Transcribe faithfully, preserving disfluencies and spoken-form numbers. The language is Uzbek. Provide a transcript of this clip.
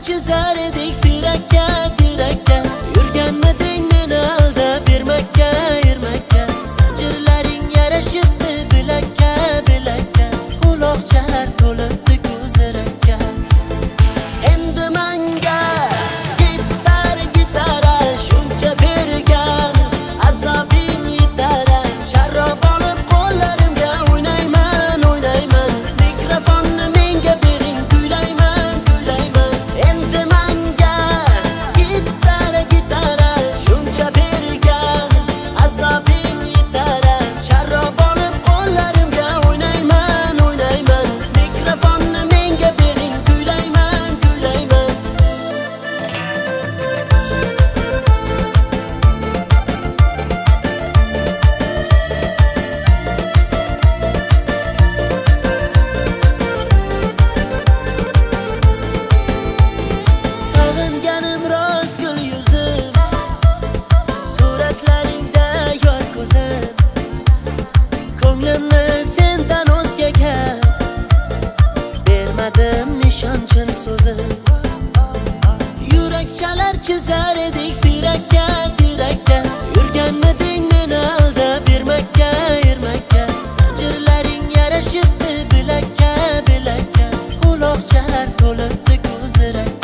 chizar edik tirakka tirakka. Yurganmiding meni aldab bermakka ermakka. Zanjirlaring yarashibdi bilakka bilakka. Quloqchalar to'libdi ko'zirakka. Endi menga gitar gitara shuncha bergan azobing yetar. Sharob olib qo'llarimga o'ynayman o'ynayman. Mikrofonni menga bering kuylayman kuylayman. Endi menga gitar gitara shuncha bergan azobing yetar. Sharob olib qo'llarimga o'ynayman o'ynayman. Mikrofonni menga bering kuylayman kuylayman. Sog'inganim rost gul yuzim, suratlaringda yor ko'zim. Ko'nglimni sendan o'zgaga bermadim nishonchin so'zim. Yurakchalar chizar edik tirakka tirakka. Yurganmiding meni aldab bermakka ermakka. Zanjirlaring yarashibdi bilakka bilakka. Quloqchalar to'libdi ko'zirakka.